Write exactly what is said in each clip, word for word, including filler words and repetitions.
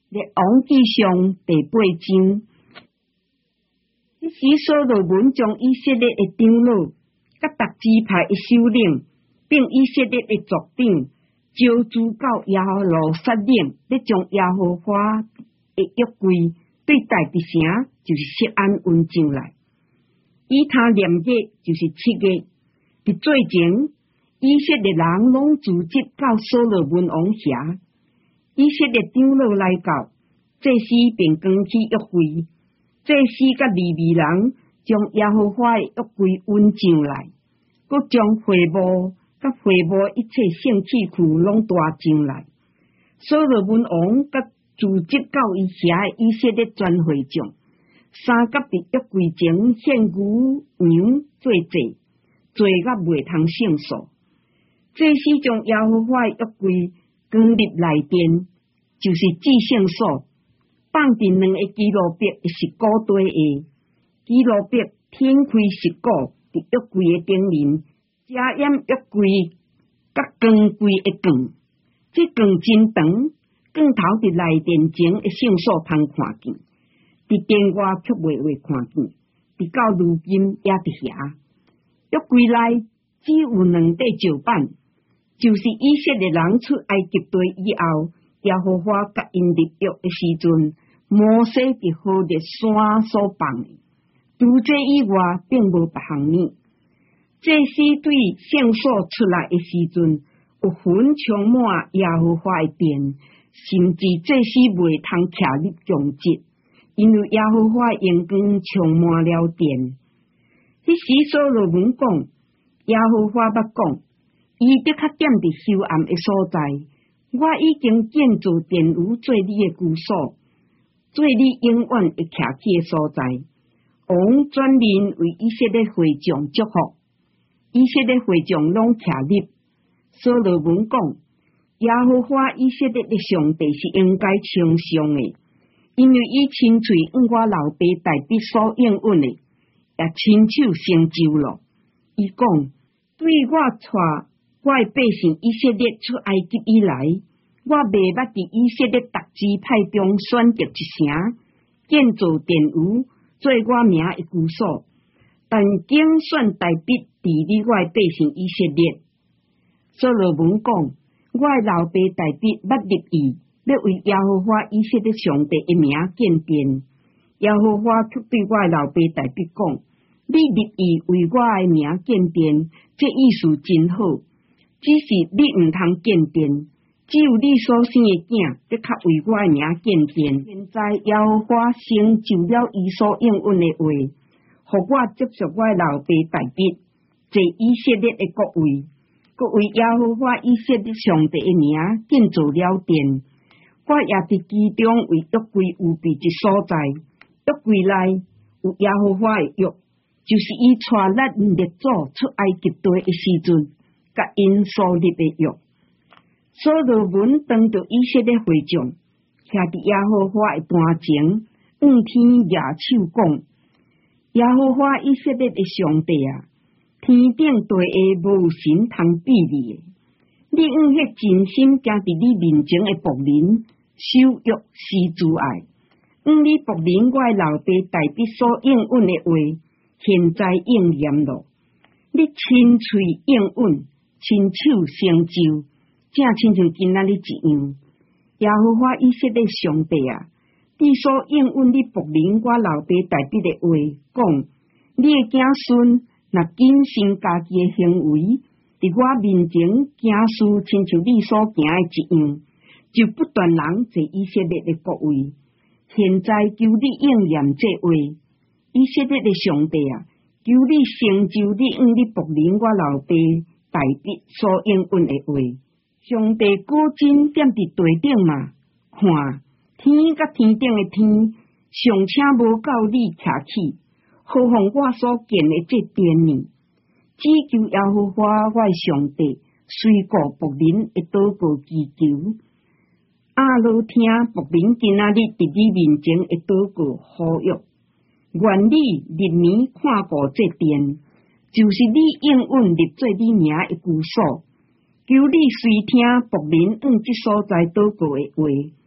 列王记上第八章。这时所罗门将以色列的长老、甲各支派的首领，并以色列的族长，招聚到耶路撒冷，要将耶和华的约柜对大地城，就是锡安运进来。以他年月就是七月，伫最前，以色列人拢聚集到所罗门王遐。以色列长老来到，祭司便扛起约柜。祭司甲利未人将耶和华的约柜运进来，佮将会幕甲会幕一切圣器具拢带进来。所罗门王甲聚集到伊遐的以色列全会众，三甲伫约柜前献牛羊做祭，做甲袂通胜数。祭司将耶和华的约柜放入内殿，就是至圣所。放伫两个基路伯的石膏堆下，基路伯天开石膏伫约柜的顶面，遮掩约柜甲光柜的光。这光真长，光头伫内殿前的圣所通看见，伫殿外却袂会看见，直到如今也伫遐。约柜内只有两块石板，就是以色列人出埃及地以后。耶和华甲因立约的时阵，摩西伫何烈山所放的。除这以外，并无别项物。祭司对圣所出来的时阵，有云充满耶和华的殿，甚至祭司袂通徛入供职，因为耶和华阳光充满了殿。迄时所罗门讲，耶和华捌讲，伊得较踮伫幽暗的所在。我已经建造殿宇做你的居所，做你永远会徛起的所在。王专门为以色列会众祝福，以色列会众拢徛入。所罗门讲，耶和华以色列的上帝是应该称颂的，因为伊亲嘴按我老爸大卫所应允的，也亲手成就了。伊讲，对我带我的百姓以色列出埃及以来，我未捌伫以色列各支派中选择一城，建造殿宇，做我名的居所，但拣选大卫治理我的百姓以色列。所罗门讲，我的老爸大卫捌立意，要为耶和华以色列上帝的名建殿。耶和华却对我的老爸大卫讲，你立意为我的名建殿，这意思真好。只是你毋通建殿，只有你所生的囝，得较为我的名建殿。现在耶和华成就了伊所应允的话，互我接受我的老爸大卫，坐以色列的国位，佮为耶和华以色列上帝的名建造了殿。我也伫其中为约柜预备一所在，约柜内有耶和华的约，就是伊带咱列祖出埃及地的时阵。甲因所立的约，所罗门当着以色列会众，徛伫耶和华的坛前，仰天举手讲：耶和华以色列的上帝啊，天顶地下无神通比你的，你用迄真心行伫你面前的仆人，守约施慈爱，用你仆人我的老爸大卫所应允的话，现在应验了，你亲嘴应允。亲手成就，正亲像今仔日一样。耶和华以色列上帝啊，你所应允你仆人我老爸大卫的话，讲你的子孙若谨慎家己的行为，伫我面前行事亲像你所行的一样，就不断人坐以色列的国位。现在求你应验这话，以色列的上帝啊，求你成就你用你仆人我老爸。大卫所应允的话，上帝果真踮伫地顶嘛？看天甲天顶的天，尚且无够你徛起，何况我所建的这殿呢？只求耶和华我的上帝，随顾仆人的祷告祈求。阿罗听仆人今仔日伫你面前的祷告呼吁，愿你日暝看顾这殿。就是你应允立做你名的居所，求你随听仆人按这所在祷告的话，你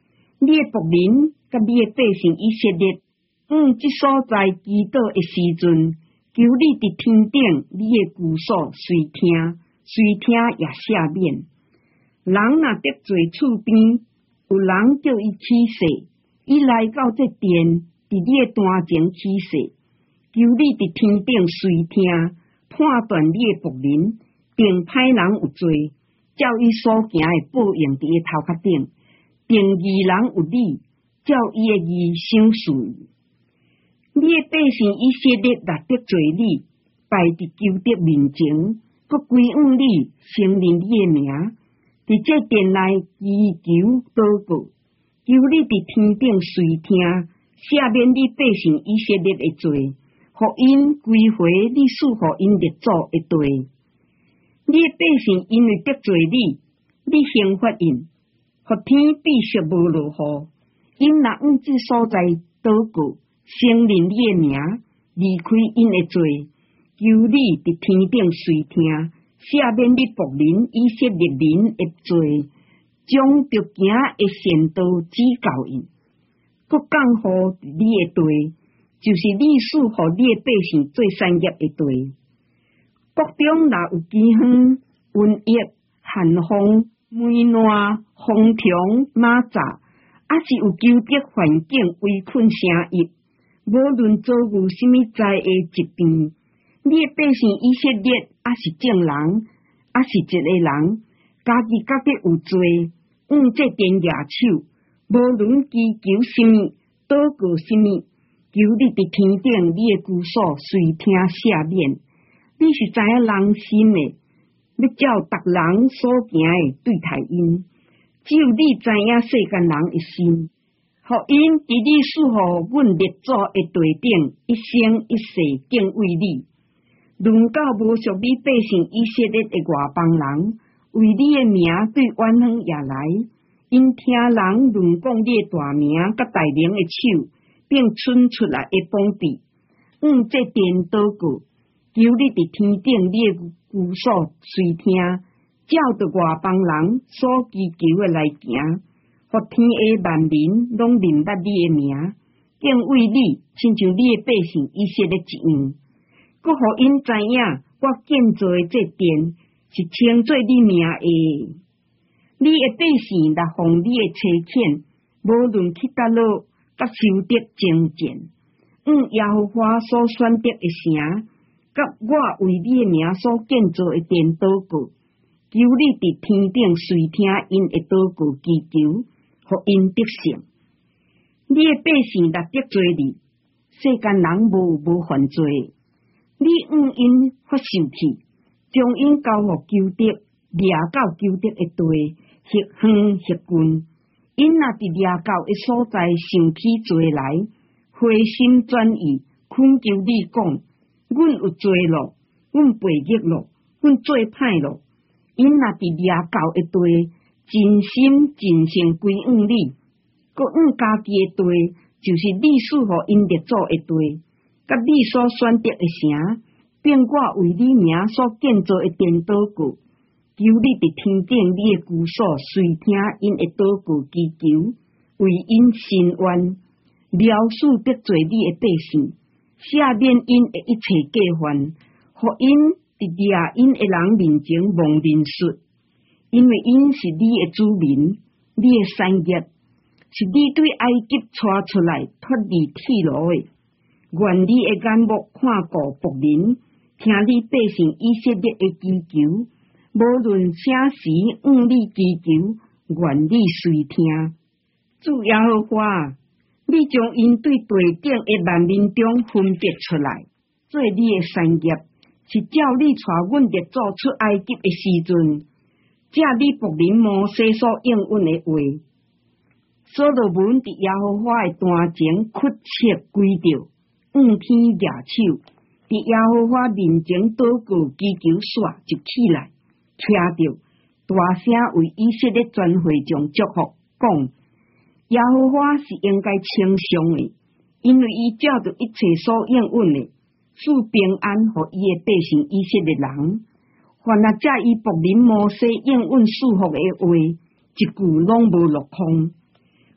你诶仆人甲你诶百姓以色列，嗯，即所在祈祷诶时阵，求你伫天顶，你诶居所随听，随听也赦免。人若得罪厝边，有人叫伊起誓，伊来到这殿，伫你诶单前起誓，求你伫天顶随听，判断你诶仆人，并歹人有罪，照伊所行诶报应伫伊头壳顶。定义人有理，照伊诶义赏赐。你诶百姓以色列若得罪你，败伫求得面前，搁归向你，承认你诶名，伫这殿内祈求祷告，求你伫天顶随听，赦免你百姓以色列诶罪，互因归回你赐互因列祖诶地。你诶百姓因为得罪你，你刑罚因。互天必须无落雨，因若往即所在祷告，承认你诶名，离开因诶罪，求你伫天顶随听，赦免你仆人以色列人诶罪，将着行诶善道指教因，搁降予你诶地，就是你赐互你诶百姓做产业诶地。国中若有饥荒、瘟疫、旱风、霉烂、风虫、蚂蚱，还是有求得环境围困成疫，无论遭遇什么灾厄疾病，你诶百姓以色列，还是正人，还是一个人，家己觉得有罪，往这边举手，无论祈求什么，祷告什么，求你伫天顶，你诶居所随听赦免。你是知影人心诶，要照逐人所行诶对待因。只有你知影世间人诶心，互因伫你赐予阮列祖诶地顶，一生一世敬畏你。论到无属你百姓以色列诶外邦人，为你诶名对远方也来，因听人论讲你诶大名甲大名诶手，并伸出来诶膀臂，往这殿祷告，求你伫天顶你诶居所随听。照着外邦人所祈求诶来行，互天下万民拢认捌你诶名，敬畏你，亲像你诶百姓以色列一样。搁互因知影，我建造诶这殿是称作你名诶。你诶百姓若奉你诶差遣，无论去叨落，甲修得精简，往耶和华所选择诶城，甲我为你诶名所建造诶殿祷告。求你伫天顶随听因的祷告祈求，互因得胜。你的百姓若得罪你，世间人无无犯罪，你往因发生气，将因交互求得，掠到求得的地，或远或近。因若伫掠到的所在生起罪来，回心转意，恳求你讲：阮有罪咯，阮背逆咯，阮做歹咯。因若伫掠到的地，真心真性归向你，搁向家己的地，就是你赐予因列祖的地，甲你所选择的城，并我为你名所建造的殿祷告，求你伫天顶你的居所随听因的祷告祈求，为因伸冤，饶恕得罪你的百姓，赦免因的一切过犯，互因伫掠因的人面前蒙认识，因为因是你的子民，你的产业，是你对埃及带出来脱离铁路的。愿你的眼目看顾仆人，听你百姓以色列的祈求，无论啥时往你祈求，愿你随听。主耶和华，你将因对地顶的万民中分别出来，做你的产业。是照你带阮列祖出埃及的时阵，借你仆人摩西所应允的话，所罗门伫耶和华的单前屈膝跪着，往天举手，伫耶和华面前祷告祈求煞就起来，听着大声为以色列全会众祝福，讲：耶和华是应该称颂的，因为伊照着一切所应允的。赐平安予伊的百姓以色列人，凡若借伊仆人摩西应允赐福的话，一句拢无落空。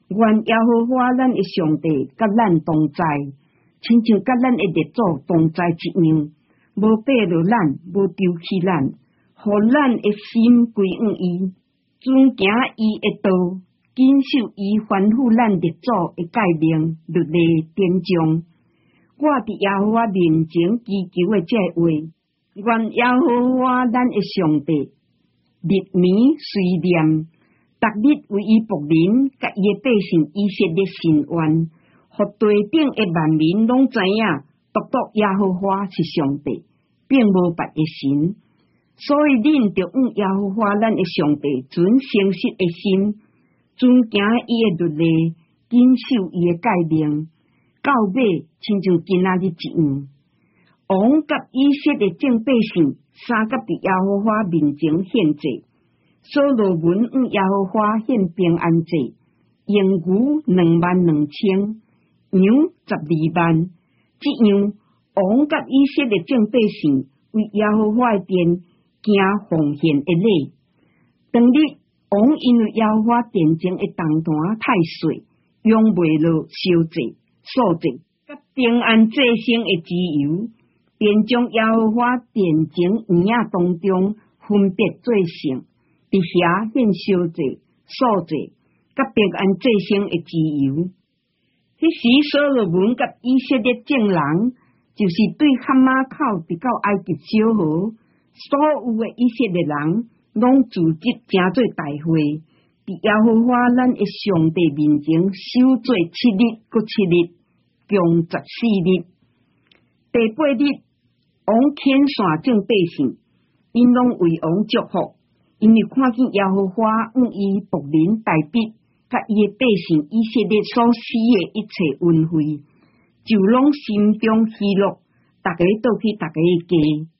愿耶和华咱的上帝甲咱同在，亲像甲咱的列祖同在一样，无爬落咱，无丢弃咱，互咱的心归向伊，遵行伊的道，谨守伊吩咐咱列祖的诫命、律例、典章。我伫耶和华面前祈求的这话，愿耶和华咱的上帝日暝随念。逐日为伊仆人，甲伊的百姓以色列伸冤，互地顶的万民拢知影，独独耶和华是上帝，并无别的神。所以恁着向耶和华咱的上帝存诚实的心，遵行伊的律例，谨守伊的诫命，到尾亲像今仔日一样。王甲以色列众百姓三甲伫耶和华面前献祭。所罗门向耶和华献平安祭，用牛两万两千，羊十二万。这样，王甲以色列众百姓为耶和华的殿行奉献的礼。当日，王因为耶和华殿前的铜坛太细，用袂落烧祭、素祭，甲平安祭牲的脂油，便将耶和华殿前园仔当中分别做成。伫遐献烧祭、素祭，甲平安祭牲的脂油。迄时所罗门甲以色列众人，就是对蛤马口直到埃及小河，所有的以色列人，拢组织成做大会，伫耶和华咱的上帝面前守做七日，搁七日，共十四日。第八日，王遣散众百姓，因拢为王祝福。因为看见耶和华向伊仆人大卫甲伊的百姓以色列所施的一切恩惠，就拢心中喜乐，逐个倒去逐个的家。